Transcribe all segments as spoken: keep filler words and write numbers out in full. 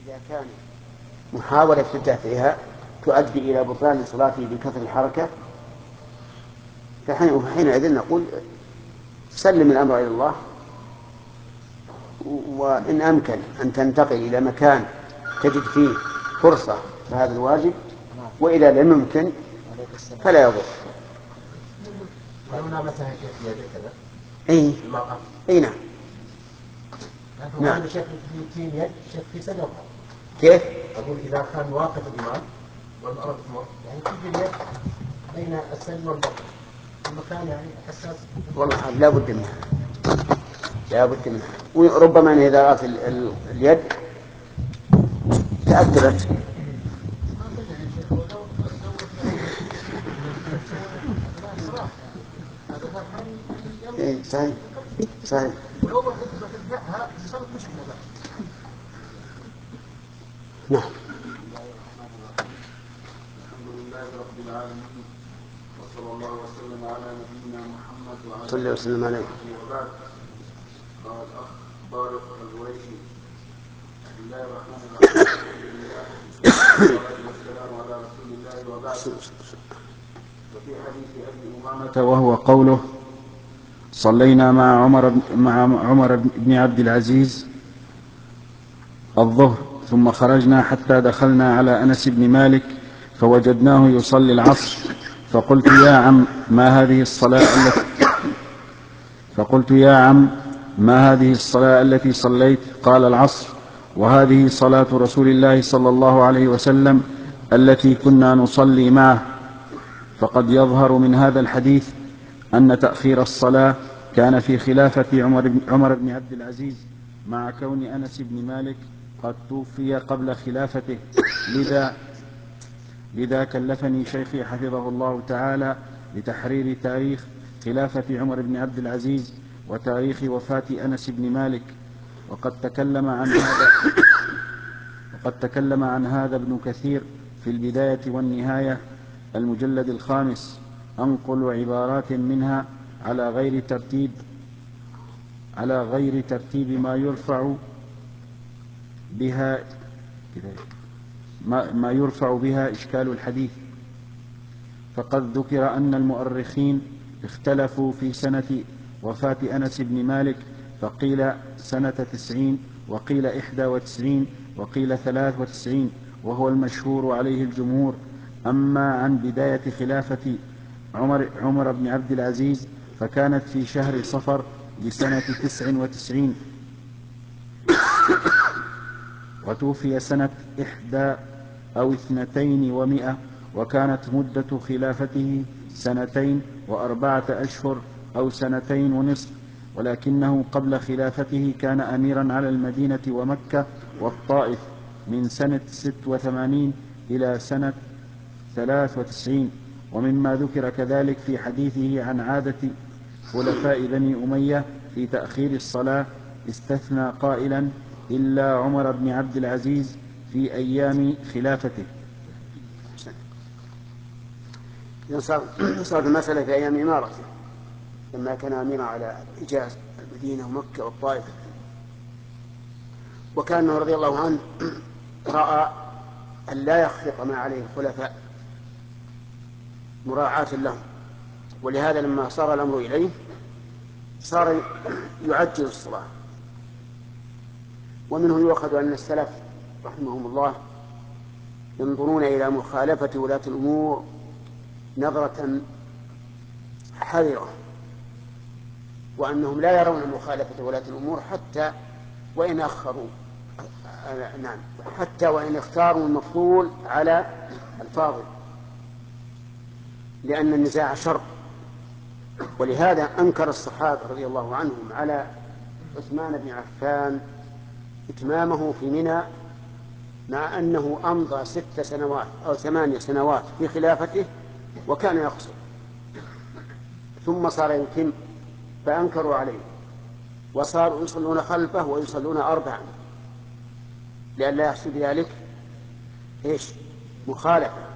إذا كان محاولة افتتاحها تؤدي إلى بطلان صلاته بكثر الحركة فحينئذ نقول سلم الأمر إلى الله، وإن أمكن أن تنتقل إلى مكان تجد فيه فرصة فهذا الواجب، وإذا لم يمكن فلا يضر. لو نامتها كيف يده كذا؟ أي أي نعم. نعم. شيخ في يد شيخ في سنة. كيف؟ أقول إذا كان واقف الإمام والأرض تمر يعني تجي اليد بين السن والبطن المكان يعني حساس. والله لا بد منها، لا بد منها، وربما أن إذا رأت اليد تأثرت. إيه صحيح صحيح. ولو ما تلحقها صارت مشكلة بقى. نعم. الحمد لله رب العالمين، وصلى الله وسلم على نبينا محمد وعلى صلى الله وسلم عليه. وبعد. قال الأخ طارق الغريشي: بسم الله الرحمن الرحيم، الحمد لله والصلاة والسلام على رسول الله وبعد. وفي حديث أبي أمامة وهو قوله: صلينا مع عمر مع عمر بن عبد العزيز الظهر ثم خرجنا حتى دخلنا على أنس بن مالك فوجدناه يصلي العصر، فقلت يا عم ما هذه الصلاة التي فقلت يا عم ما هذه الصلاة التي صليت؟ قال: العصر، وهذه صلاة رسول الله صلى الله عليه وسلم التي كنا نصلي معه. فقد يظهر من هذا الحديث أن تأخير الصلاة كان في خلافة عمر بن عبد العزيز، مع كون أنس بن مالك قد توفي قبل خلافته. لذا لذا كلفني شيخي حفظه الله تعالى بتحرير تاريخ خلافة عمر بن عبد العزيز وتاريخ وفاة أنس بن مالك. وقد تكلم عن هذا وقد تكلم عن هذا ابن كثير في البداية والنهاية المجلد الخامس. أنقل عبارات منها على غير ترتيب على غير ترتيب ما يرفع بها ما, ما يرفع بها إشكال الحديث. فقد ذكر أن المؤرخين اختلفوا في سنة وفاة أنس بن مالك، فقيل سنة تسعين، وقيل إحدى وتسعين، وقيل ثلاث وتسعين، وهو المشهور عليه الجمهور. أما عن بداية خلافة عمر, عمر بن عبد العزيز فكانت في شهر صفر لسنة تسع وتسعين، وتوفي سنة إحدى أو اثنتين ومئة، وكانت مدة خلافته سنتين وأربعة أشهر أو سنتين ونصف، ولكنه قبل خلافته كان أميرا على المدينة ومكة والطائف من سنة ست وثمانين إلى سنة ثلاث وتسعين. ومما ذكر كذلك في حديثه عن عادة خلفاء بني أمية في تأخير الصلاة استثنى قائلا: إلا عمر بن عبد العزيز في أيام خلافته. صارت المسألة في أيام إمارته لما كان أميرا على الحجاز المدينة ومكة والطائف. وكان رضي الله عنه رأى أن لا يخفق ما عليه الخلفاء مراعاة لهم، ولهذا لما صار الأمر إليه صار يعجل الصلاة. ومنه يؤخذ أن السلف رحمهم الله ينظرون إلى مخالفة ولاة الأمور نظرة حذرة، وأنهم لا يرون مخالفة ولاة الأمور حتى وإن أخروا نعم حتى وإن اختاروا المفضول على الفاضل، لأن النزاع شر. ولهذا أنكر الصحابة رضي الله عنهم على عثمان بن عفان إتمامه في منى، مع أنه أمضى ست سنوات أو ثمانية سنوات في خلافته وكان يقصر، ثم صار يتم فأنكروا عليه وصاروا يصلون خلفه ويصلون أربعا، لأن لا يحصل ذلك إيش مخالفة،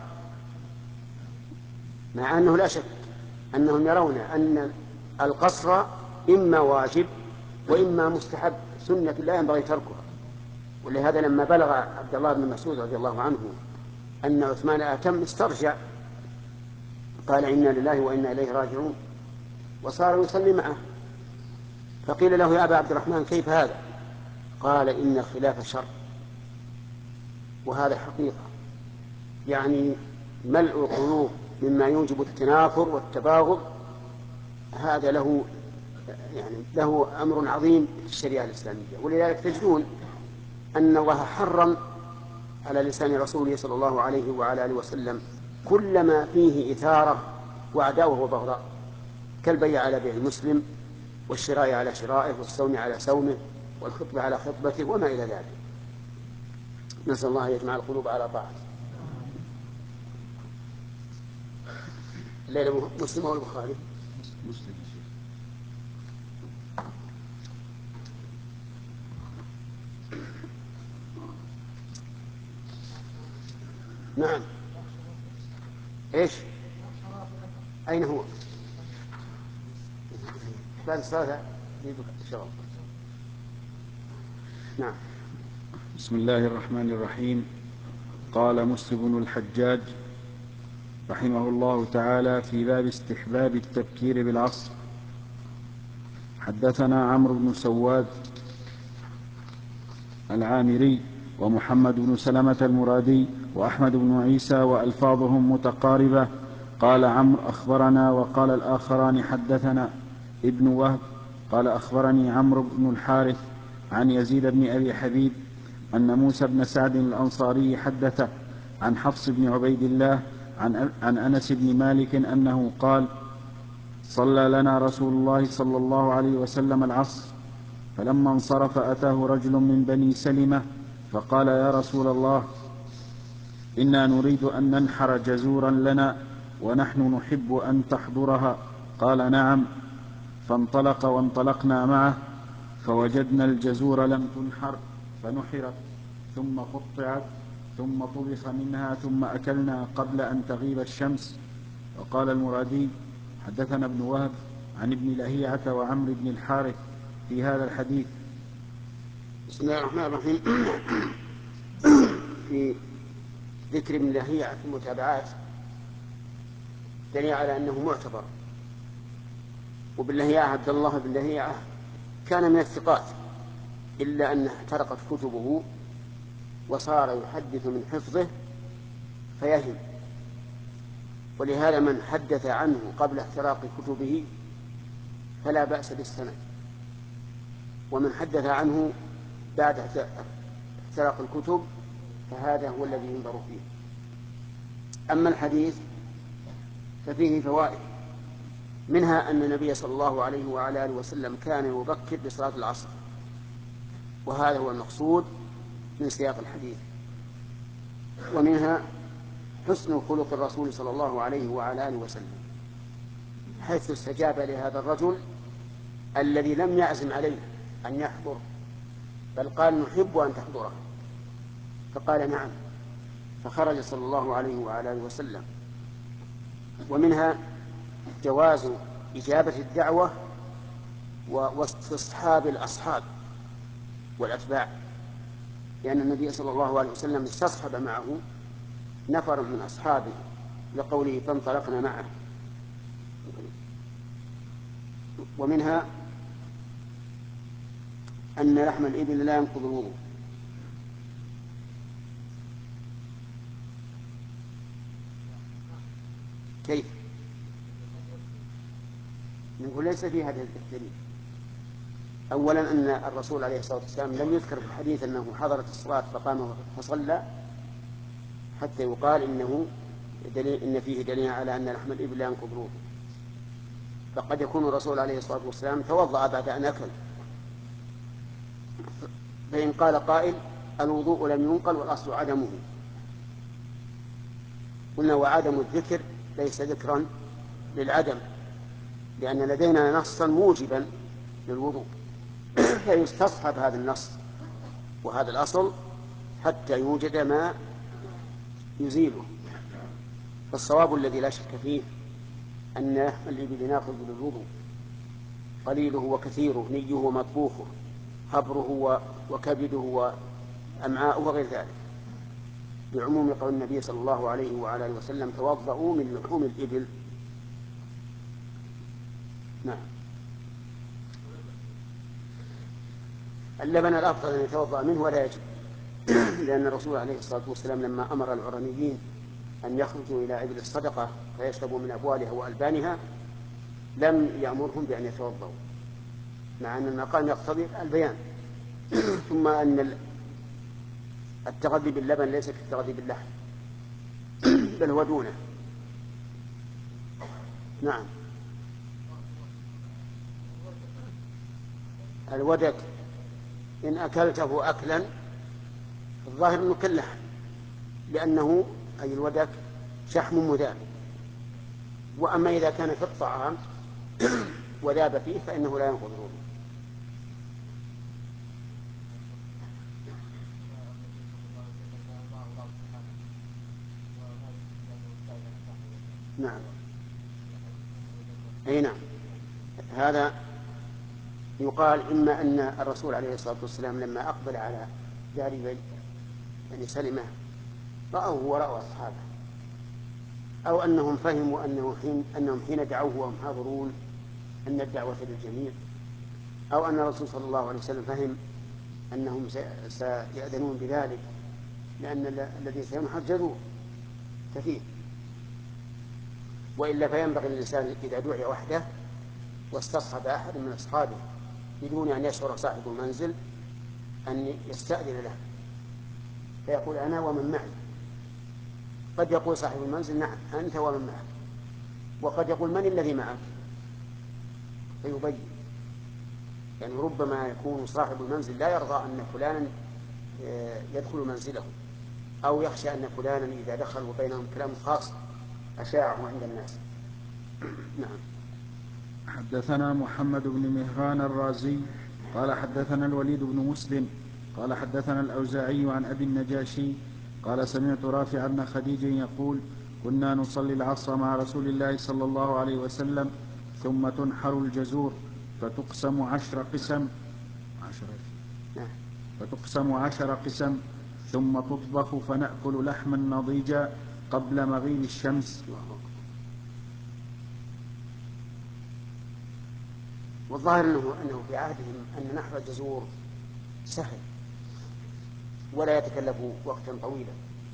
مع أنه لا شك أنهم يرون أن القصر إما واجب وإما مستحب، سنة لا ينبغي تركها، ولهذا لما بلغ عبد الله بن مسعود رضي الله عنه أن عثمان أتم استرجع، قال إنا لله وإنا إليه راجعون، وصار يصلي معه. فقيل له يا أبا عبد الرحمن كيف هذا؟ قال إن الخلاف شر، وهذا حقيقة، يعني ملء القلوب مما يوجب التنافر والتباغض هذا له يعني له أمر عظيم في الشريعة الإسلامية. ولذلك تجدون أن الله حرم على لسان رسوله صلى الله عليه وعلى آله وسلم كل ما فيه إثارة وعداوة وبغضاء، كالبيع على بيع المسلم، والشراء على شرائه، والصوم على صومه، والخطبة على خطبته، وما إلى ذلك. نسأل الله يجمع القلوب على طاعته. الليلة مسلم أو البخاري؟ مسلم. نعم. ايش؟ اين هو؟ بعد الصلاة شغل. نعم. بسم الله الرحمن الرحيم. قال مسلم بن الحجاج رحمه الله تعالى في باب استحباب التبكير بالعصر: حدثنا عمرو بن سواد العامري ومحمد بن سلمة المرادي وأحمد بن عيسى وألفاظهم متقاربة. قال عمرو أخبرنا، وقال الآخران حدثنا ابن وهب قال أخبرني عمرو بن الحارث عن يزيد بن أبي حبيب أن موسى بن سعد الأنصاري حدثه عن حفص بن عبيد الله عن, عن أنس بن مالك أنه قال: صلى لنا رسول الله صلى الله عليه وسلم العصر، فلما انصرف أتاه رجل من بني سلمة فقال: يا رسول الله، إنا نريد أن ننحر جزورا لنا ونحن نحب أن تحضرها. قال: نعم. فانطلق وانطلقنا معه فوجدنا الجزور لم تنحر فنحرت ثم قطعت ثم طبخ منها ثم أكلنا قبل أن تغيب الشمس. وقال المرادي: حدثنا ابن وهب عن ابن لهيعة وعمرو بن الحارث في هذا الحديث. بسم الله الرحمن الرحيم. في ذكر ابن لهيعة في المتابعات دليل على أنه معتبر. وابن لهيعة عبد الله بن لهيعة كان من الثقات، إلا أن احترقت كتبه وصار يحدث من حفظه فيهم، ولهذا من حدث عنه قبل احتراق كتبه فلا بأس بالسند، ومن حدث عنه بعد احتراق الكتب فهذا هو الذي ينظر فيه. أما الحديث ففيه فوائد، منها أن النبي صلى الله عليه وعلى آله وسلم كان يبكر بصلاة العصر، وهذا هو المقصود من سياق الحديث. ومنها حسن خلق الرسول صلى الله عليه وعلى آله وسلم، حيث استجاب لهذا الرجل الذي لم يعزم عليه أن يحضر، بل قال: نحب أن تحضره، فقال: نعم، فخرج صلى الله عليه وعلى آله وسلم. ومنها جواز إجابة الدعوة واستصحاب الأصحاب والأتباع، لأن النبي صلى الله عليه وسلم استصحب معه نفر من أصحابه لقوله: فانطلقنا معه. ومنها أن لحم الإبل لا ينقض الوضوء. كيف؟ نقول ليس في هذا الدليل. أولا أن الرسول عليه الصلاة والسلام لم يذكر في الحديث أنه حضرت الصلاة فقام فصلى حتى يقال إنه دليل إن فيه دليل على أن لحم الإبل لا ينقض الوضوء. فقد يكون الرسول عليه الصلاة والسلام توضأ بعد أن أكل، فإن قال قائل: الوضوء لم ينقل والأصل عدمه، قلنا: وعدم الذكر ليس ذكرا للعدم، لأن لدينا نصا موجبا للوضوء، فيستصحب هذا النص وهذا الأصل حتى يوجد ما يزيله. فالصواب الذي لا شك فيه أن لحم الإبل ناقض للوضوء، قليله وكثيره، نيه ومطبوخه، هبره وكبده أمعاء وغير ذلك، بعموم قول النبي صلى الله عليه وعلى آله وسلم توضؤوا من لحوم الإبل. نعم. اللبن الأفضل أن يتوضأ منه ولا يجب، لأن الرسول عليه الصلاة والسلام لما أمر العرنيين أن يخرجوا إلى إبل الصدقة فيشربوا من أبوالها وألبانها لم يأمرهم بأن يتوضأوا، مع أن المقام يقتضي البيان. ثم أن التغذي باللبن ليس كالتغذي باللحم، بل هو دونه. نعم. الودك إن أكلته أكلا الظاهر أنه كاللحم، لأنه أي الودك شحم مذاب. وأما إذا كان في الطعام وذاب فيه فإنه لا ينقض الوضوء. نعم. أي نعم. هذا يقال إما أن الرسول عليه الصلاة والسلام لما أقبل على دار بني سلمة رأوه ورأوا أصحابه، أو أنهم فهموا أنه حين أنهم حين دعوه وهم حاضرون أن الدعوة للجميع، أو أن الرسول صلى الله عليه وسلم فهم أنهم سيأذنون بذلك لأن الذي سينحر جذور كثير. وإلا فينبغي للإنسان إذا دعي وحده واستصحب أحد من أصحابه بدون أن يشعر صاحب المنزل أن يستأذن له، فيقول أنا ومن معي. قد يقول صاحب المنزل نعم أنت ومن معك، وقد يقول من الذي معك فيبين. يعني ربما يكون صاحب المنزل لا يرضى أن فلانا يدخل منزله، أو يخشى أن فلانا إذا دخل وبينهم كلام خاص أشاعه عند الناس. نعم. حدثنا محمد بن مهران الرازي قال حدثنا الوليد بن مسلم قال حدثنا الأوزاعي عن أبي النجاشي قال سمعت رافع بن خديج يقول كنا نصلي العصر مع رسول الله صلى الله عليه وسلم ثم تنحر الجزور فتقسم عشر قسم عشرة فتقسم عشر قسم ثم تطبخ فنأكل لحما نضيجا قبل مغيب الشمس. والظاهر أنه, أنه في عهدهم أن نحر الجزور سهل ولا يتكلف وقتا طويلا،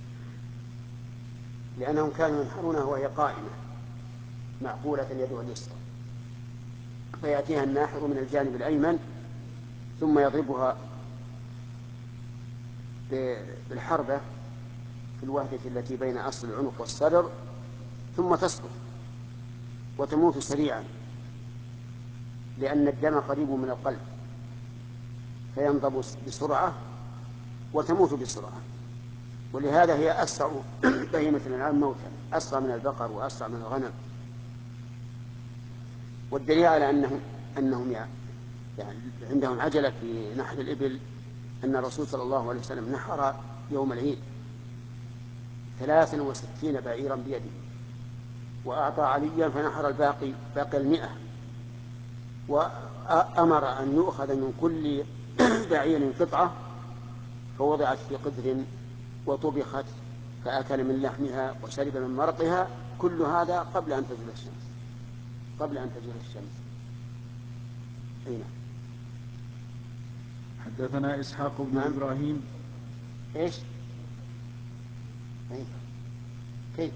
لأنهم كانوا ينحرونها وهي قائمة معقولة اليد اليسرى، فيأتيها الناحر من الجانب الأيمن ثم يضربها بالحربة في الوهدة التي بين أصل العنق والصدر ثم تسقط وتموت سريعا، لأن الدم قريب من القلب فينضب بسرعة وتموت بسرعة. ولهذا هي أسرع بهيمة الأنعام موتا، أسرع من البقر وأسرع من الغنم. والدليل على أنهم, أنهم يعني عندهم عجلة في نحر الإبل أن الرسول صلى الله عليه وسلم نحر يوم العيد ثلاثا وستين بعيرا بيده، وأعطى عليا فنحر الباقي باقي المئة، وأمر أن يؤخذ من كل بعير قطعة فوضعت في قدر وطبخت فأكل من لحمها وشرب من مرقها، كل هذا قبل أن تزول الشمس قبل أن تزول الشمس. أين؟ حدثنا إسحاق بن نعم. إبراهيم. إيش؟ أين؟ كيف؟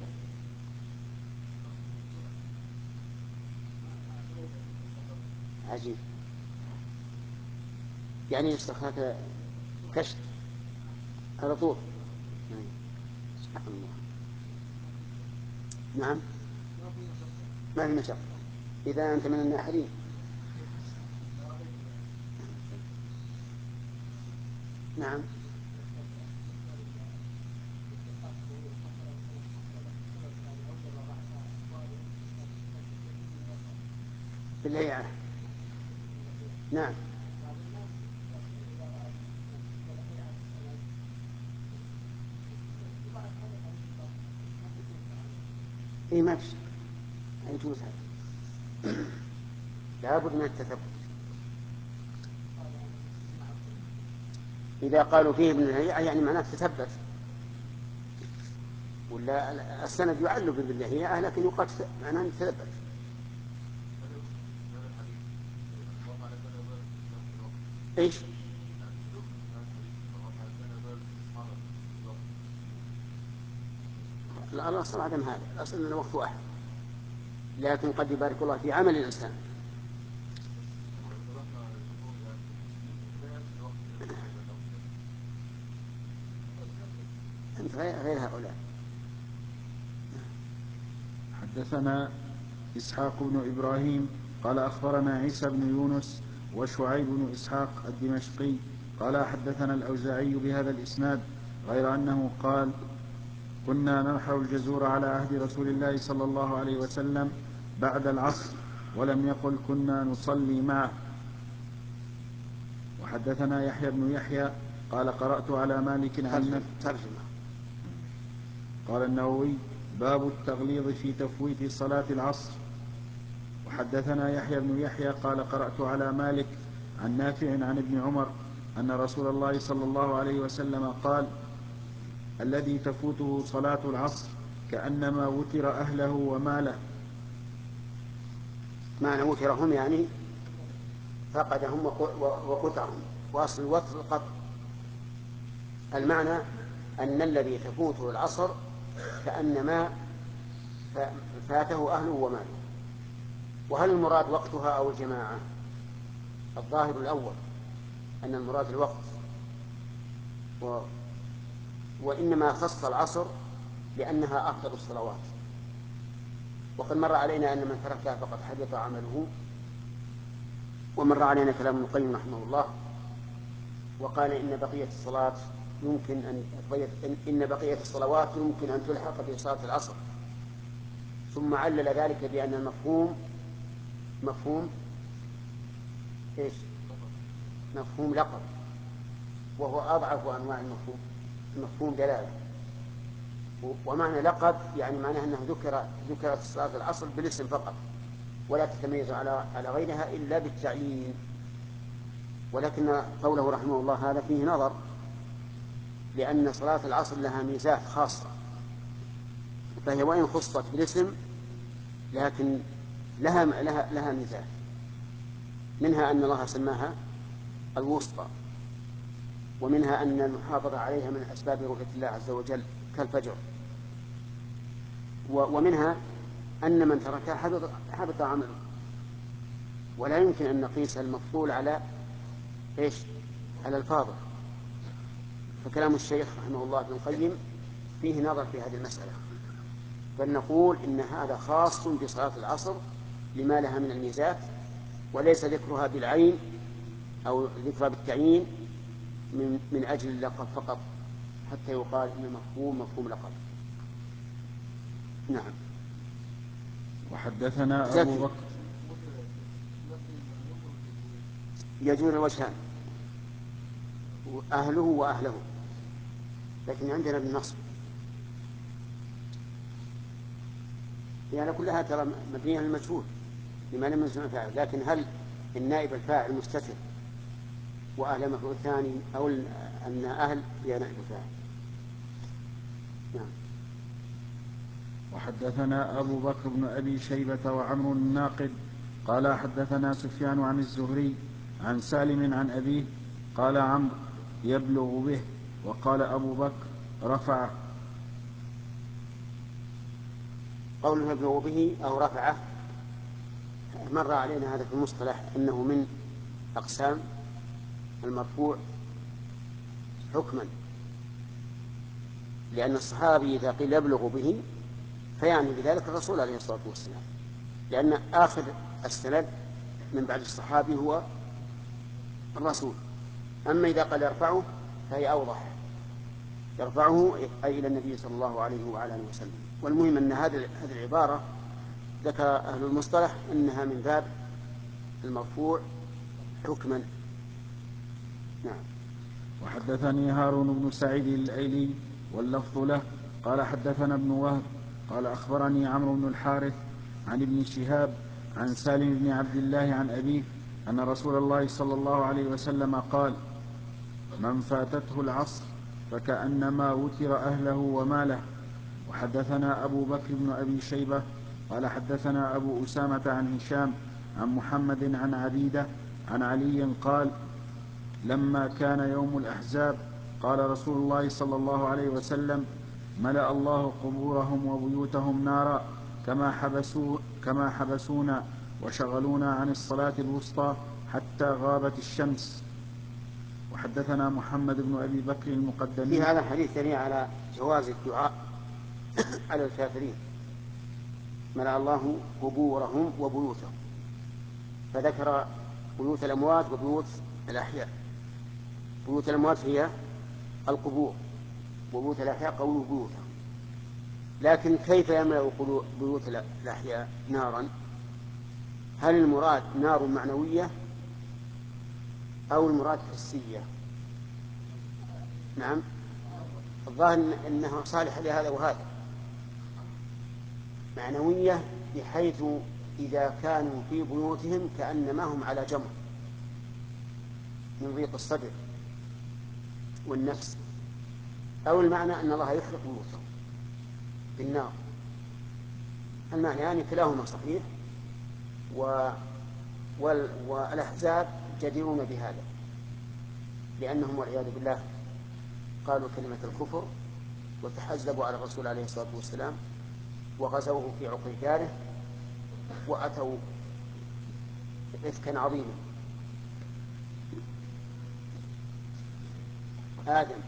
عجيب، يعني يستخدم كشف على طول. سبحان الله. نعم ما في مشقة إذا أنت من الناحرين. نعم بالله. نعم إيه ما في يجوز هذا، لابد من التثبت. إذا قالوا فيه ابن لهيعة يعني معناه تثبت، ولا السند يعل بابن لهيعة لكن يقال معناه تثبت. ايش؟ لا الأصل عدم هذا، الأصل أن الوقت واحد، لكن قد يبارك الله في عمل الإنسان. أنت غير هؤلاء. حدثنا إسحاق بن إبراهيم قال أخبرنا عيسى بن يونس وشعيب بن إسحاق الدمشقي قال حدثنا الأوزاعي بهذا الإسناد غير أنه قال كنا نرحل الجزور على عهد رسول الله صلى الله عليه وسلم بعد العصر، ولم يقل كنا نصلي معه. وحدثنا يحيى بن يحيى قال قرأت على مالك عن ترجمة. قال النووي باب التغليظ في تفويت صلاة العصر. وحدثنا يحيى بن يحيى قال قرأت على مالك عن نافع عن ابن عمر أن رسول الله صلى الله عليه وسلم قال الذي تفوته صلاة العصر كأنما وتر أهله وماله. معنى وترهم يعني فقدهم وقطعهم، واصل الوتر القطع. المعنى أن الذي تفوته العصر كأنما فاته أهله وماله. وهل المراد وقتها أو الجماعة؟ الظاهر الأول أن المراد الوقت، و... وإنما خص العصر لأنها أفضل الصلوات. وقد مر علينا أن من تركها فقد حبط عمله، ومر علينا كلام ابن القيم رحمه الله وقال إن بقية الصلاة يمكن أن إن بقية الصلوات يمكن أن تلحق بصلاة العصر، ثم علل ذلك بأن المفهوم مفهوم إيش؟ مفهوم لقب، وهو أضعف أنواع المفهوم، مفهوم دلالة. ومعنى لقب يعني معناه أنه ذكر ذكرت صلاة العصر بالاسم فقط، ولا تتميز على على غيرها إلا بالتعيين. ولكن قوله رحمه الله هذا فيه نظر، لأن صلاة العصر لها ميزات خاصة، فهي وإن خصت بالاسم لكن لها لها لها ميزات، منها أن الله سماها الوسطى، ومنها أن المحافظة عليها من أسباب رؤية الله عز وجل كالفجر، ومنها أن من تركها حبط, حبط عمله. ولا يمكن أن نقيس المفضول على إيش؟ على الفاضل. فكلام الشيخ رحمه الله ابن القيم فيه نظر في هذه المسألة، بل نقول إن هذا خاص بصلاة العصر لما لها من الميزات، وليس ذكرها بالعين أو ذكرها بالتعيين من, من أجل اللقب فقط، حتى يقال إن المفهوم مفهوم لقب. نعم. وحدثنا أبو بكر يجوز الوجهان، أهله وأهله، لكن عندنا بالنصب يعني كلها ترى مبنية للمجهول لما لم يسمع فاعل. لكن هل النائب الفاعل مستتر وأهل مفعول ثاني، أو أن أهل هي نائب الفاعل؟ نعم. وحدثنا أبو بكر بن أبي شيبة وعمر الناقد قال حدثنا سفيان عن الزهري عن سالم عن أبيه قال عمرو يبلغ به، وقال أبو بكر رفعه. قوله يبلغ به أو رفعه مر علينا هذا في المصطلح أنه من أقسام المرفوع حكما، لأن الصحابي إذا قيل يبلغ به فيعني بذلك الرسول عليه الصلاة والسلام، لأن آخر السند من بعد الصحابي هو الرسول. أما إذا قال يرفعه فهي أوضح، يرفعه أي إلى النبي صلى الله عليه وعلى آله وسلم. والمهم أن هذه العبارة ذكر أهل المصطلح أنها من باب المرفوع حكما. نعم. وحدثني هارون بن سعيد الأيلي واللفظ له قال حدثنا ابن وهب قال أخبرني عمرو بن الحارث عن ابن شهاب عن سالم بن عبد الله عن أبيه أن رسول الله صلى الله عليه وسلم قال من فاتته العصر فكأنما وتر أهله وماله. وحدثنا أبو بكر بن أبي شيبة قال حدثنا أبو أسامة عن هشام عن محمد عن عبيدة عن علي قال لما كان يوم الأحزاب قال رسول الله صلى الله عليه وسلم ملأ الله قبورهم وبيوتهم نارا كما, حبسوا كما حبسونا وشغلونا عن الصلاة الوسطى حتى غابت الشمس. وحدثنا محمد بن أبي بكر المقدمي. في هذا الحديث دليل على جواز الدعاء على الكافرين. ملأ الله قبورهم وبيوتهم، فذكر بيوت الأموات وبيوت الأحياء. بيوت الأموات هي القبور، وبيوت الأحياء قوله بيوتهم. لكن كيف يملأ بيوت الأحياء نارا؟ هل المراد نار معنوية أو المراد حسية؟ نعم، الظاهر أنه صالح لهذا وهذا. معنوية بحيث إذا كانوا في بيوتهم كأنما هم على جمر من ضيق الصدر والنفس، أو المعنى أن الله يحرق بيوتهم بالنار. المعنى يعني كلاهما صحيح، و... وال... والأحزاب جديرون بهذا، لأنهم والعياذ بالله قالوا كلمة الكفر وتحزبوا على الرسول عليه الصلاة والسلام وغزوه في عقر داره وأتوا إفكا عظيما. آدم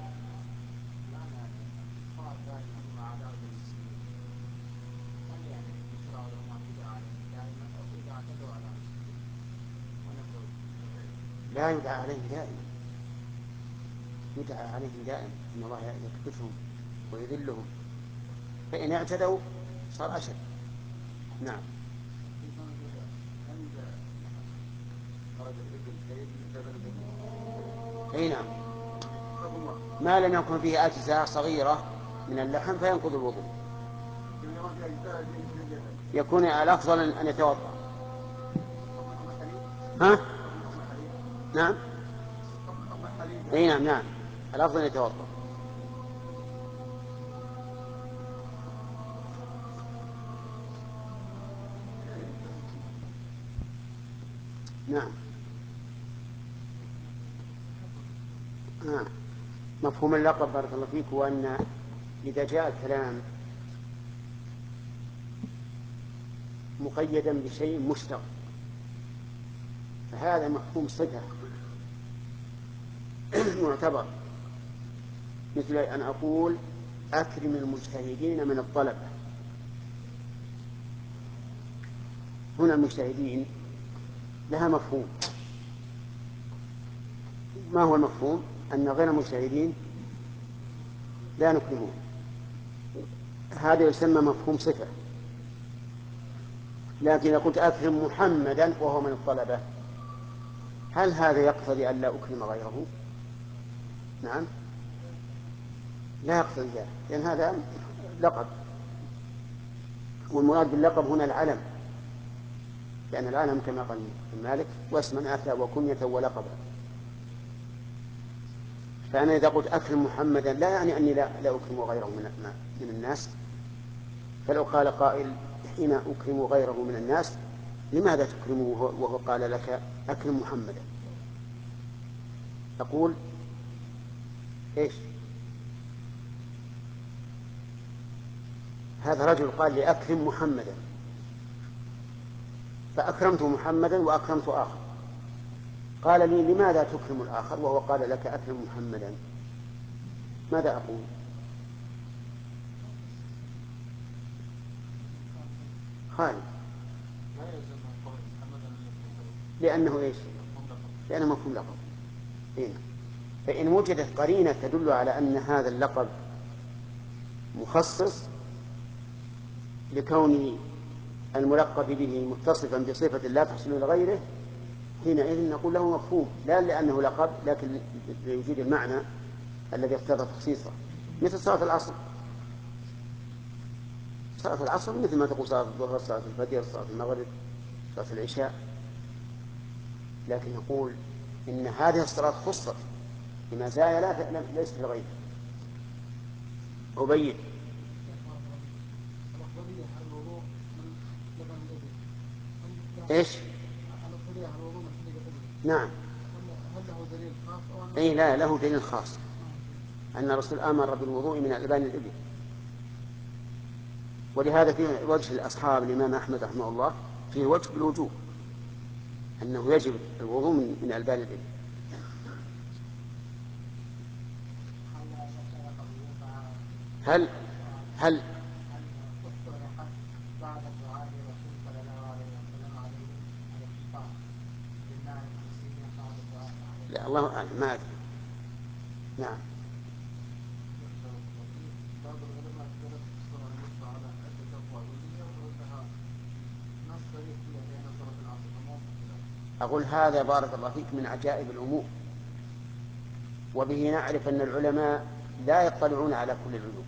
لا يدعى عليهم دائما، يدعى عليهم دائما إن الله يكبتهم ويذلهم، فإن اعتدوا صار أشد. نعم. أي نعم، ما لم يكن فيه أجزاء صغيرة من اللحم فينقض الوضوء، يكون الأفضل أن يتوضأ. ها؟ نعم. أي نعم نعم، الأفضل أن يتوضأ. نعم. آه. مفهوم اللقب بارك الله فيك هو أن إذا جاء الكلام مقيدا بشيء مشتق فهذا مفهوم صفة معتبر، مثل أن أقول أكرم المجتهدين من الطلبة. هنا المجتهدين لها مفهوم. ما هو المفهوم؟ أن غير المجتهدين لا نكرمهم. هذا يسمى مفهوم صفة. لكن إذا قلت أكرم محمدا وهو من الطلبة، هل هذا يقتضي أن لا أكرم غيره؟ نعم، لا يقتضي ذلك، لأن هذا لقب، والمراد باللقب هنا العلم، لأن العلم كما قال المالك واسما أتى وكنية ولقبا. فأنا إذا قلت أكرم محمدا لا يعني أني لا, لا أكرم غيره من, من الناس. فلو قال قائل حين أكرم غيره من الناس لماذا تكرمه وهو قال لك أكرم محمدا؟ أقول إيش؟ هذا رجل قال لي أكرم محمدا، فأكرمت محمدا وأكرمت آخر، قال لي لماذا تكرم الآخر وهو قال لك أكرم محمدا؟ ماذا أقول؟ خالد، لأنه إيش؟ لأنه مفهوم لقب. إيه؟ فإن وجدت قرينة تدل على أن هذا اللقب مخصص لكون الملقب به متصفا بصفة لا تحصل لغيره، حينئذ نقول له مفهوم، لا لأنه لقب لكن لوجود المعنى الذي اقتضى تخصيصه، مثل صلاة العصر. صلاة العصر مثل ما تقول صلاة الظهر، صلاة الفجر، صلاة المغرب، صلاة العشاء، لكن نقول إن هذه الصلاة خصت بمزايا لا ليس في غيره. أبين إيش؟ نعم. أي لا، له دليل خاص أن الرسول أمر بالوضوء من ألبان الإبل، ولهذا في وجه الأصحاب الإمام أحمد رحمه الله فيه وجه بالوجوب أنه يجب الوضوء من ألبان الإبل. هل هل لا الله أعلم ما أدري. نعم. أقول هذا بارك الله فيك من عجائب الأمور، وبه نعرف أن العلماء لا يطلعون على كل العلوم،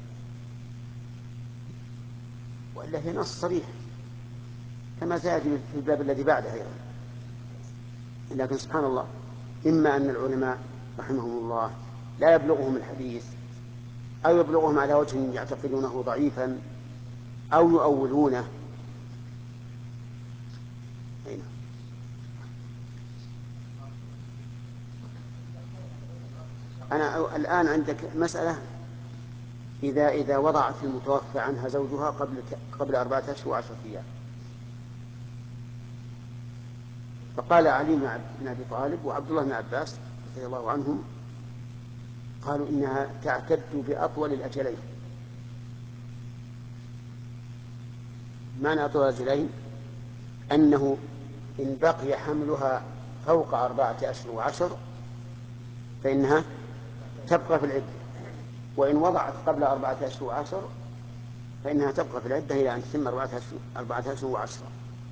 وإلا في نص صريح كما سيأتي في الباب الذي بعده أيضا. لكن سبحان الله، إما أن العلماء رحمهم الله لا يبلغهم الحديث، أو يبلغهم على وجه يعتقدونه ضعيفا، أو يؤولونه. هنا. أنا الآن عندك مسألة، إذا إذا وضعت المتوفى عنها زوجها قبل قبل أربعة أشهر وعشرة أيام، فقال علي بن أبي طالب وعبد الله بن عباس رضي الله عنهم قالوا إنها تعتد بأطول الأجلين. معنى أطول الأجلين أنه إن بقي حملها فوق أربعة أشهر وعشر فإنها تبقى في العدة، وإن وضعت قبل أربعة أشهر وعشر فإنها تبقى في العدة إلى أن تتم أربعة أشهر وعشرة.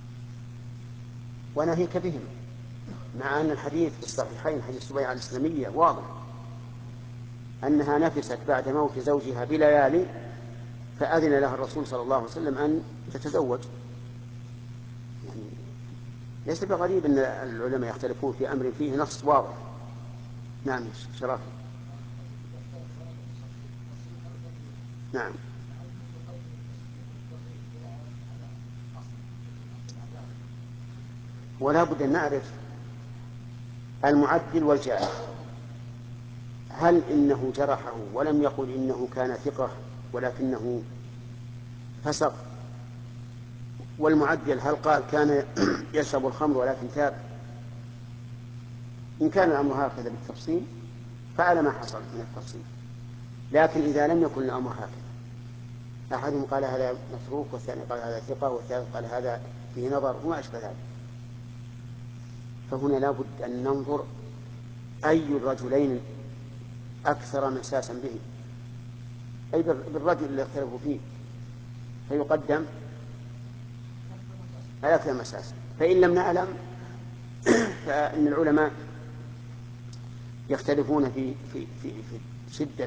وناهيك بهم، مع أن الحديث في الصحيحين حديث سبيعة الإسلامية واضح أنها نفست بعد موت زوجها بليالي فأذن لها الرسول صلى الله عليه وسلم أن تتزوج. يعني ليس بغريب أن العلماء يختلفون في أمر فيه نص واضح. نعم شرافي. نعم. ولا بد أن نعرف المعدل والجاهل، هل إنه جرحه ولم يقل إنه كان ثقة ولكنه فسق، والمعدل هل قال كان يشرب الخمر ولكن تاب؟ إن كان الأمر هكذا بالتفصيل فعلى ما حصل من التفصيل، لكن إذا لم يكن الأمر هكذا، أحدهم قال هذا متروك والثاني قال هذا ثقة والثالث قال هذا فيه نظر وما أشبه ذلك، فهنا لا بد أن ننظر أي الرجلين أكثر مساسا به، أي بالرجل اللي اختلفوا فيه، فيقدم الأكثر مساسا. فإن لم نعلم فإن العلماء يختلفون في في في, في شدة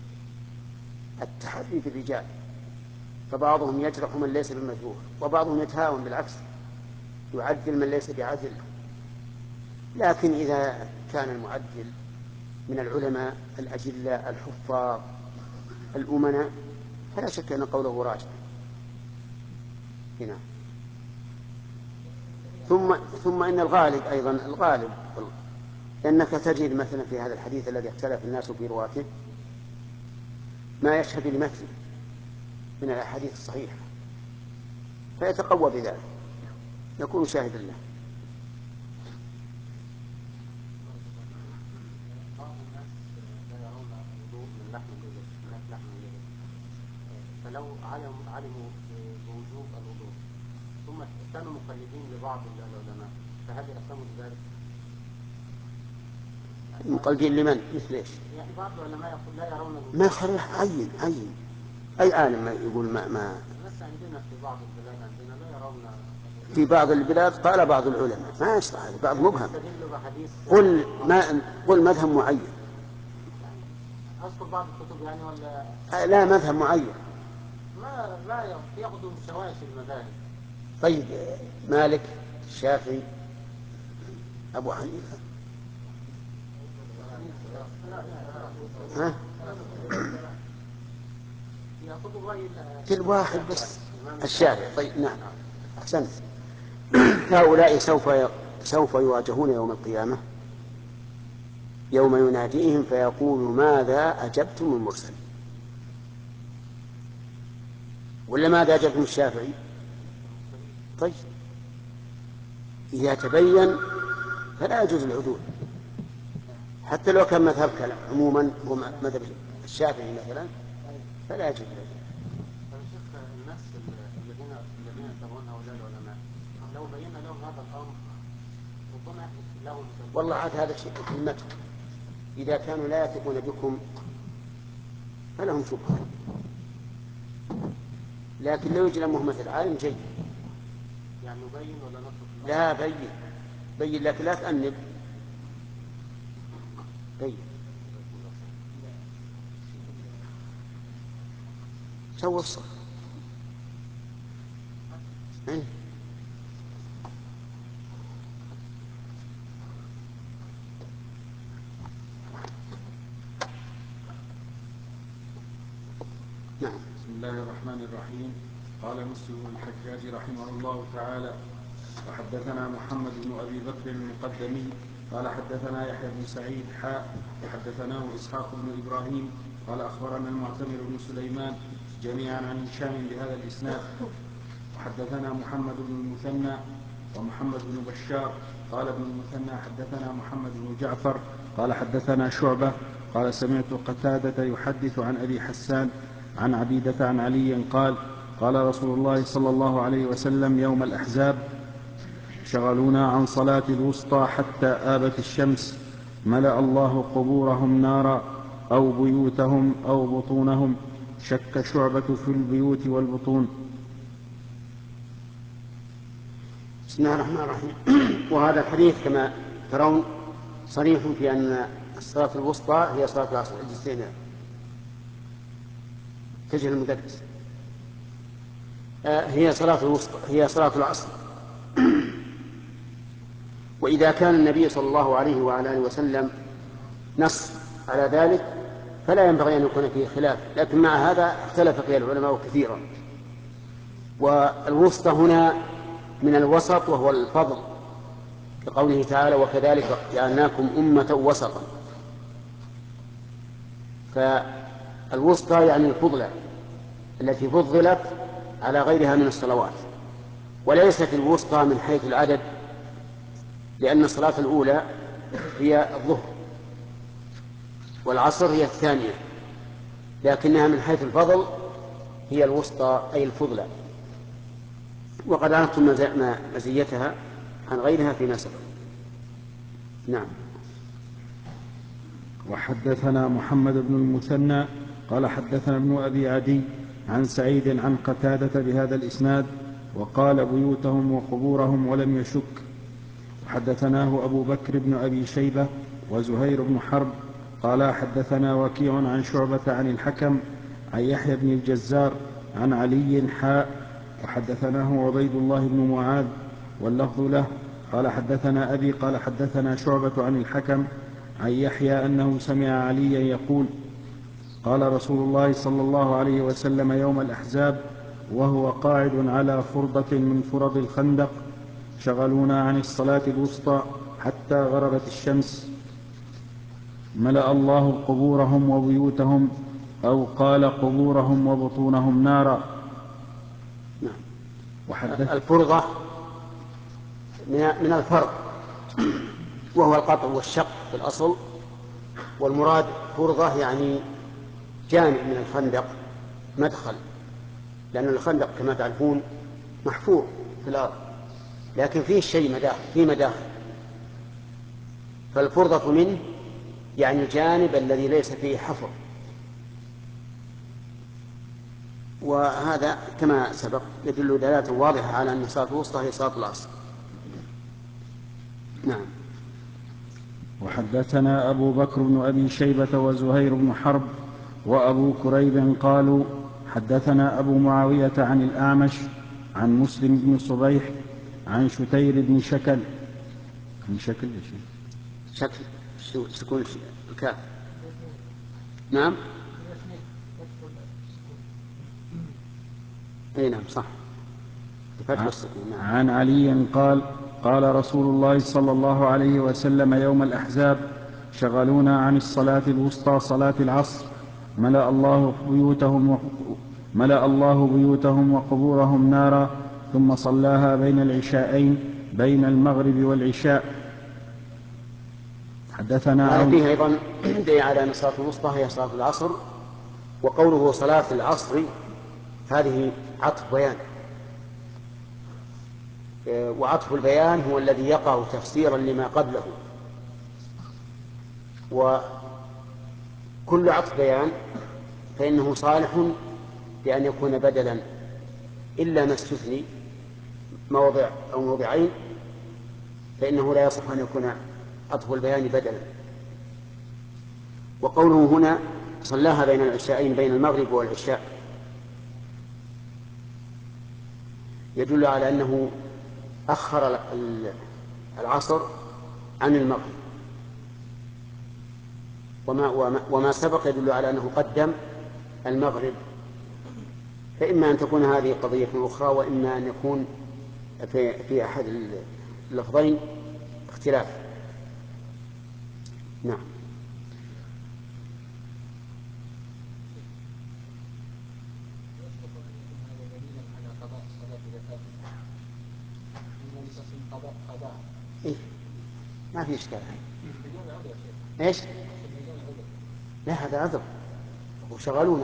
التحري في الرجال، فبعضهم يجرح من ليس بمجروح، وبعضهم يتهاون بالعكس يعدل من ليس بعدل. لكن إذا كان المعدل من العلماء الأجلاء الحفاظ الأمناء فلا شك أن قوله راجع. هنا ثم ثم إن الغالب أيضا الغالب أنك تجد مثلا في هذا الحديث الذي اختلف الناس في رواته ما يشهد لمثله من الأحاديث الصحيحة فيتقوى بذلك، يكون شاهدا له. بعض الناس لا يرون الوضوء من لحم الإبل من لحم الإبل، فلو علموا علموا بوجوب الوضوء ثم كانوا مقلدين لبعض العلماء فهل يأثموا بذلك؟ مقلدين لمن؟ مثل ايش؟ يعني بعض العلماء يقول لا يرون الوضوء. ما يخرج عين عين أي عالم ما يقول ما ما بس عندنا في بعض البلاد عندنا لا يرون. في بعض البلاد قال بعض العلماء ما يصلح هذا بعض مبهم. يستدل بحديث قل ما قل مذهب معين. أذكر بعض الكتب يعني ولا لا مذهب معين. ما لا يأخذوا شوائش المذاهب. طيب مالك الشافعي أبو حنيفة ها؟ كل واحد بس الشافعي. طيب نعم أحسنت. هؤلاء سوف سوف يواجهون يوم القيامة يوم يناديهم فيقول ماذا أجبتم المرسلين، ولا ماذا أجبتم الشافعي؟ طيب إذا تبين فلا يجوز العدول، حتى لو كان مذهبك عموما هو مذهب الشافعي مثلا فلا يجوز العدول. الناس الذين الذين يتبعون هؤلاء العلماء لو بين لهم هذا الامر ربما يحدث لهم. والله عاد هذا شيء كلمته، اذا كانوا لا يثقون بكم فلهم شبهه، لكن لو يجي لهم مثل عالم جيد يعني نبين ولا نترك؟ لا بين بين لكن لا تأنب، بين. سوى الصف. إيه؟ نعم. بسم الله الرحمن الرحيم. قال مسلم بن الحجاج رحمه الله تعالى: وحدثنا محمد بن أبي بكر المقدمي قال حدثنا يحيى بن سعيد حاء وحدثناه إسحاق بن إبراهيم قال أخبرنا المعتمر بن سليمان جميعا عن هشام بهذا الإسناد. وحدثنا محمد بن المثنى ومحمد بن بشار قال ابن المثنى حدثنا محمد بن جعفر قال حدثنا شعبة قال سمعت قتادة يحدث عن أبي حسان عن عبيدة عن علي قال: قال رسول الله صلى الله عليه وسلم يوم الأحزاب: شغلونا عن صلاة الوسطى حتى آبت الشمس، ملأ الله قبورهم نارا أو بيوتهم أو بطونهم. شك شعبة في البيوت والبطون. بسم الله الرحمن الرحيم. وهذا الحديث كما ترون صريح في أن الصلاة الوسطى هي صلاة العصر. الاستئناف تجهل المدرس. آه هي صلاة الوسطى هي صلاة العصر. وإذا كان النبي صلى الله عليه وعلى آله وسلم نص على ذلك فلا ينبغي أن يكون فيه خلاف، لكن مع هذا اختلف فيه العلماء كثيرا. والوسطى هنا من الوسط وهو الفضل، كقوله تعالى: وكذلك جعلناكم أمة وسطا. فالوسطى يعني الفضلة التي فضلت على غيرها من الصلوات، وليست الوسطى من حيث العدد، لأن الصلاة الأولى هي الظهر والعصر هي الثانية، لكنها من حيث الفضل هي الوسطى أي الفضلة، وقد عرفتم مزيتها عن غيرها فيما سبق. نعم. وحدثنا محمد بن المثنى قال حدثنا ابن أبي عدي عن سعيد عن قتادة بهذا الإسناد وقال: بيوتهم وقبورهم ولم يشك. وحدثناه أبو بكر بن أبي شيبة وزهير بن حرب قال حدثنا وكيع عن شعبة عن الحكم عن يحيى بن الجزار عن علي حاء. وحدثناه عبيد الله بن معاذ واللفظ له قال حدثنا أبي قال حدثنا شعبة عن الحكم عن يحيى أنه سمع عليا يقول: قال رسول الله صلى الله عليه وسلم يوم الأحزاب وهو قاعد على فرضة من فرض الخندق: شغلونا عن الصلاة الوسطى حتى غربت الشمس، ملأ الله قبورهم وبيوتهم، أو قال قبورهم وبطونهم نارا. وحدث الفرضة من الفرض وهو القطع والشق في الأصل، والمراد فرضة يعني جانب من الخندق، مدخل، لأن الخندق كما تعرفون محفور في الأرض لكن فيه شيء مداخل فيه مداخل، فالفرضة منه يعني الجانب الذي ليس فيه حفر. وهذا كما سبق يدل دلالة واضحة على أن صلاة الوسطى هي صلاة العصر. نعم. وحدثنا أبو بكر بن أبي شيبة وزهير بن حرب وأبو كريب قالوا حدثنا أبو معاوية عن الأعمش عن مسلم بن صبيح عن شتير بن شكل. من شكل شكل سكون الكاف نعم. اي نعم صح. عن, عن علي قال قال رسول الله صلى الله عليه وسلم يوم الأحزاب شغلونا عن الصلاة الوسطى صلاة العصر ملأ الله بيوتهم ملأ الله بيوتهم وقبورهم نارا ثم صلاها بين العشاءين بين المغرب والعشاء. حدثنا هذا فيه أيضا دليل على أن الصلاة الوسطى هي صلاة العصر. وقوله صلاة العصر هذه عطف بيان، وعطف البيان هو الذي يقع تفسيرا لما قبله، وكل عطف بيان فإنه صالح بأن يكون بدلا إلا ما استثني موضع أو موضعين فإنه لا يصح أن يكون عطف البيان بدلا. وقوله هنا صلاها بين العشاءين بين المغرب والعشاء يدل على أنه أخر العصر عن المغرب، وما, وما سبق يدل على أنه قدم المغرب، فإما أن تكون هذه قضية أخرى وإما أن يكون في, في أحد اللفظين اختلاف. نعم. إيه؟ ما في إشكال. إيش؟ لا هذا عذر وشغلونا.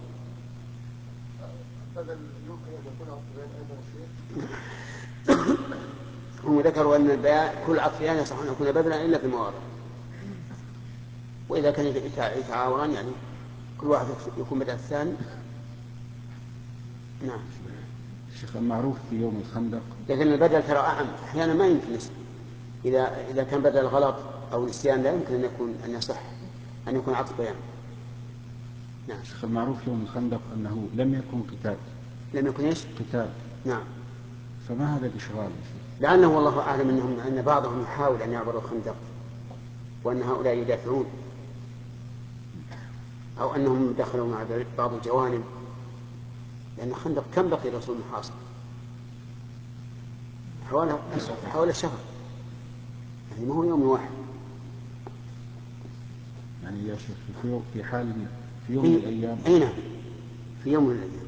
هم ذكروا أن البيان كل عطفيان يصح أن يكون بدلا إلا في المواضع، وإذا كان يتعاوران يعني كل واحد يكون بدل الثاني. نعم. الشيخ المعروف في يوم الخندق لكن البدل ترى أعم، أحيانا ما يمكن نسبة. إذا إذا كان بدل غلط أو نسيان لا يمكن أن يكون أن يصح أن يكون عطف بيان. نعم. الشيخ المعروف يوم الخندق أنه لم يكن قتال. لم يكن إيش؟ قتال. نعم. فما هذا الإشغال؟ لأنه والله أعلم أنهم أن بعضهم يحاول أن يعبروا الخندق وأن هؤلاء يدافعون، أو أنهم دخلوا مع بعض الجوانب، لأن الخندق كم بقي الرسول محاصر؟ حوالي حوالي شهر، يعني ما هو يوم واحد. يعني يا شيخ في في حال في يوم من الأيام. أي نعم في يوم من الأيام.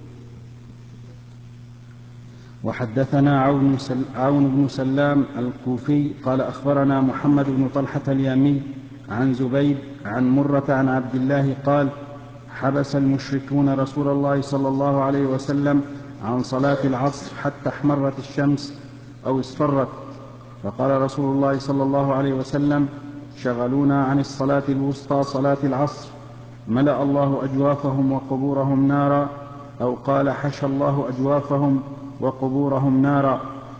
وحدثنا عون, سل... عون بن سلام الكوفي قال أخبرنا محمد بن طلحة اليامي عن زبيد عن مرة عن عبد الله قال حبس المشركون رسول الله صلى الله عليه وسلم عن صلاة العصر حتى احمرت الشمس أو اصفرت، فقال رسول الله صلى الله عليه وسلم شغلونا عن الصلاة الوسطى صلاة العصر ملأ الله أجوافهم وقبورهم نارا، أو قال حشى الله أجوافهم وقبورهم نارا.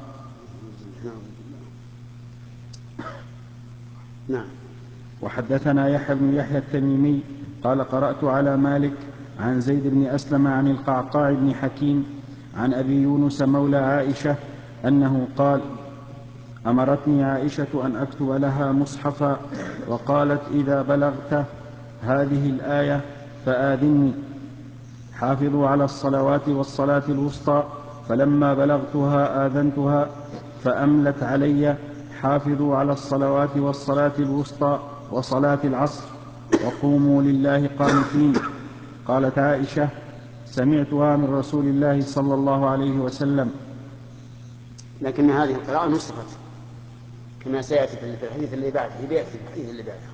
نعم. وحدثنا يحيى بن يحيى التميمي قال قرأت على مالك عن زيد بن أسلم عن القعقاع بن حكيم عن أبي يونس مولى عائشة أنه قال أمرتني عائشة أن أكتب لها مصحفا وقالت إذا بلغت هذه الآية فآذني حافظوا على الصلوات والصلاة الوسطى، فلما بلغتها آذنتها فأملت علي حافظوا على الصلوات والصلاة الوسطى وصلاة العصر وقوموا لله قانتين. قالت عائشة سمعتها من رسول الله صلى الله عليه وسلم. لكن هذه القراءة نسخت كما سيأتي في الحديث اللي بعده في الحديث اللي بعده.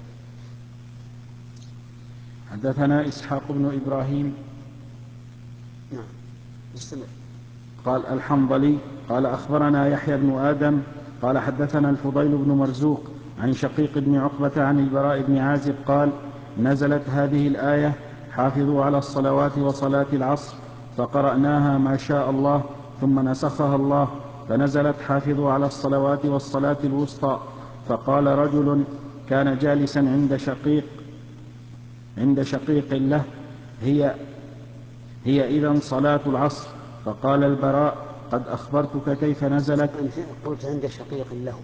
حدثنا إسحاق بن إبراهيم نعم استمر. قال الحنظلي قال أخبرنا يحيى بن آدم قال حدثنا الفضيل بن مرزوق عن شقيق بن عقبة عن البراء بن عازب قال نزلت هذه الآية حافظوا على الصلوات وصلاة العصر، فقرأناها ما شاء الله ثم نسخها الله فنزلت حافظوا على الصلوات والصلاة الوسطى، فقال رجل كان جالسا عند شقيق عند شقيق له هي هي إذن صلاة العصر، فقال البراء قد أخبرتك كيف نزلت. أنت قلت عند شقيق له.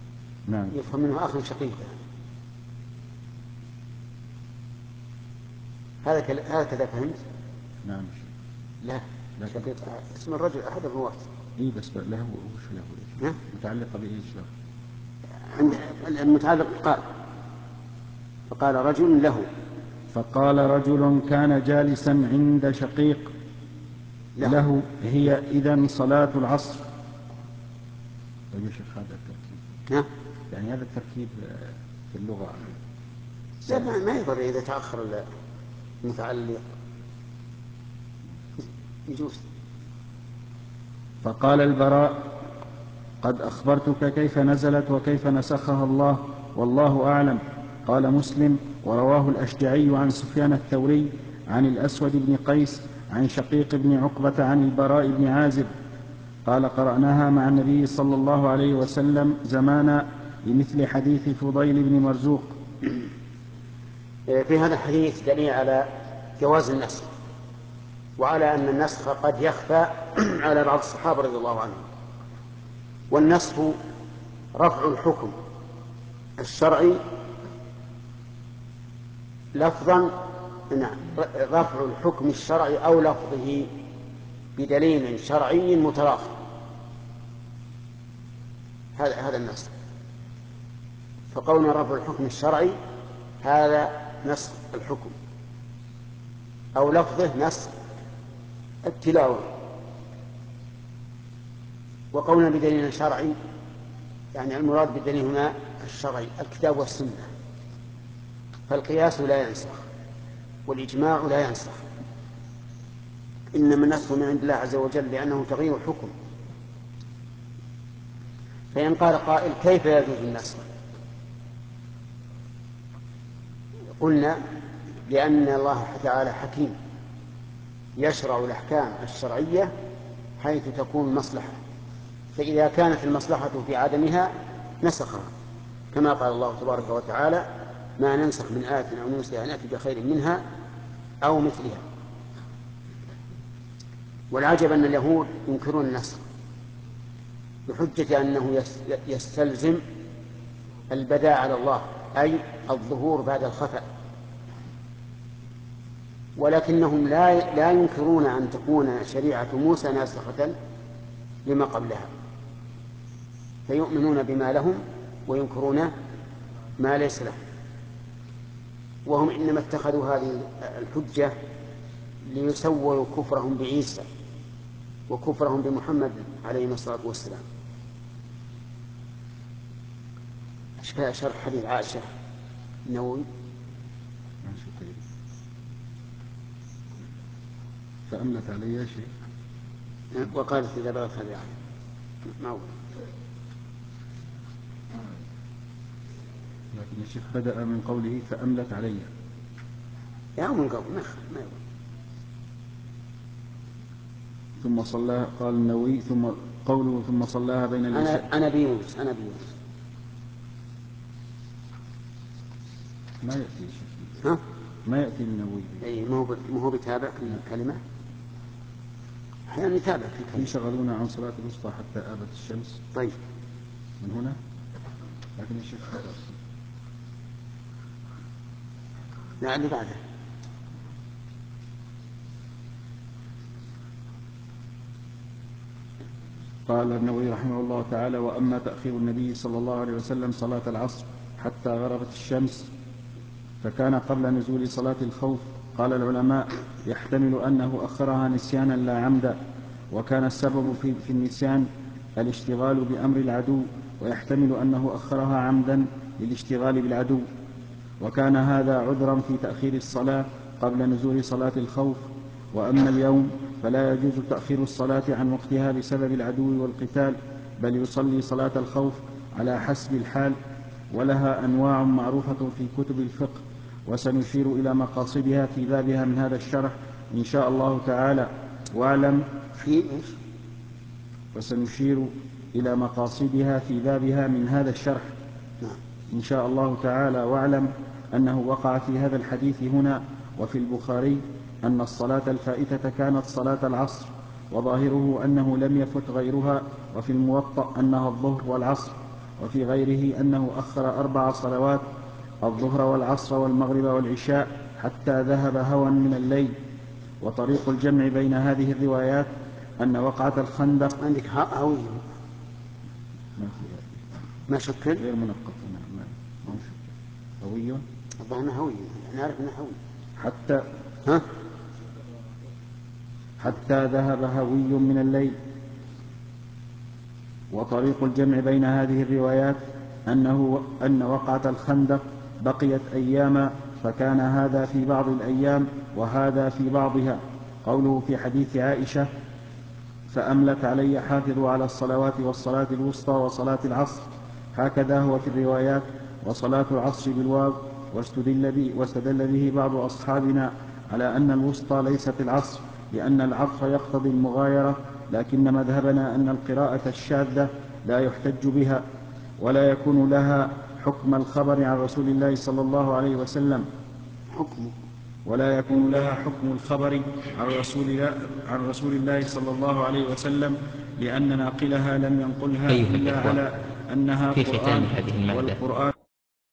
نعم. يفهم منه أخ شقيق. هذا كل... هكذا فهمت؟ نعم. لا لا شقيق اسم الرجل أحد الرواة. إيه بس له وش له؟ متعلقة بإيش له؟ عند المتعلق قال فقال رجل له. فقال رجل كان جالسا عند شقيق له, له هي إذن صلاة العصر. طيب يا شيخ هذا التركيب يعني هذا التركيب في اللغة لا ما يضر إذا تأخر المتعلق يجوز. فقال البراء قد أخبرتك كيف نزلت وكيف نسخها الله والله أعلم. قال مسلم ورواه الأشجعي عن سفيان الثوري عن الأسود بن قيس عن شقيق بن عقبة عن البراء بن عازب قال قرأناها مع النبي صلى الله عليه وسلم زمانا بمثل حديث فضيل بن مرزوق. في هذا الحديث دليل على جواز النسخ وعلى أن النسخ قد يخفى على بعض الصحابة رضي الله عنهم. والنسخ رفع الحكم الشرعي لفظا نعم رفع الحكم الشرعي أو لفظه بدليل شرعي متراخٍ. هذا هذا النسخ. فقولنا رفع الحكم الشرعي هذا نسخ الحكم أو لفظه نسخ التلاوة. وقولنا بدليل شرعي يعني المراد بالدليل هنا الشرعي الكتاب والسنة. فالقياس لا ينسخ والإجماع لا ينسخ، إنما النسخ من عند الله عز وجل لأنه تغيير حكم. فإن قال قائل كيف يجوز النسخ؟ قلنا لأن الله تعالى حكيم يشرع الأحكام الشرعية حيث تكون مصلحة، فإذا كانت المصلحة في عدمها نسخها كما قال الله تبارك وتعالى ما ننسخ من آية أو ننسها نأتي بخير منها أو مثلها. والعجب أن اليهود ينكرون النسخ بحجة أنه يستلزم البداء على الله أي الظهور بعد الخفاء، ولكنهم لا لا ينكرون أن تكون شريعة موسى ناسخة لما قبلها، فيؤمنون بما لهم وينكرون ما ليس لهم. وهم إنما اتخذوا هذه الحجة ليسووا كفرهم بعيسى وكفرهم بمحمد عليه الصلاة والسلام. أشبه شرح حديث عائشة النووي فأملت علي شيء وقالت إذا بغت هذه ما هو. لكن الشيخ بدأ من قوله فأملت علي يا من قول ما يقول ثم صلى. قال النووي ثم قوله ثم صلاها بين العشاء. أنا أنا بيونس أنا بيونس ما يأتي شيء. ها ما يأتي النووي. أي ما هو ما هو بيتابع الكلمة أحيانا يتابع في الكلمة. يشغلون عن صلاة الوسطى حتى آبت الشمس. طيب من هنا لكن الشيخ لا اللي بعده. قال النووي رحمه الله تعالى وأما تأخير النبي صلى الله عليه وسلم صلاة العصر حتى غربت الشمس فكان قبل نزول صلاة الخوف. قال العلماء يحتمل أنه أخرها نسيانا لا عمدا، وكان السبب في, في النسيان الاشتغال بأمر العدو، ويحتمل أنه أخرها عمدا للاشتغال بالعدو، وكان هذا عذرا في تأخير الصلاة قبل نزول صلاة الخوف. وأما اليوم فلا يجوز تأخير الصلاة عن وقتها بسبب العدو والقتال، بل يصلي صلاة الخوف على حسب الحال، ولها أنواع معروفة في كتب الفقه، وسنشير إلى مقاصدها في بابها من هذا الشرح إن شاء الله تعالى. واعلم في وسنشير إلى مقاصدها في بابها من هذا الشرح إن شاء الله تعالى. واعلم أنه وقع في هذا الحديث هنا وفي البخاري أن الصلاة الفائتة كانت صلاة العصر، وظاهره أنه لم يفت غيرها، وفي الموطأ أنها الظهر والعصر، وفي غيره أنه أخر أربع صلوات الظهر والعصر والمغرب والعشاء حتى ذهب هوى من الليل. وطريق الجمع بين هذه الروايات أن وقعة الخندق عندك هوي ما شكل غير منقط. ما شكل هوي الظاهر هوي، نعرف انه هوي. حتى ها حتى ذهب هوي من الليل. وطريق الجمع بين هذه الروايات أنه أن وقعة الخندق بقيت أياما، فكان هذا في بعض الأيام وهذا في بعضها. قوله في حديث عائشة: فأملت علي حافظوا على الصلوات والصلاة الوسطى وصلاة العصر، هكذا هو في الروايات، وصلاة العصر بالواو. واستدل به, واستدل به بعض أصحابنا على أن الوسطى ليست العصر، لأن العطف يقتضي المغايرة، لكن مذهبنا أن القراءة الشاذة لا يحتج بها، ولا يكون لها حكم الخبر عن رسول الله صلى الله عليه وسلم حكمه ولا يكون لها حكم الخبر عن رسول الله, عن رسول الله صلى الله عليه وسلم، لأن ناقلها لم ينقلها أيها إلا الإخوة، على أنها في ختام قرآن، هذه المادة والقرآن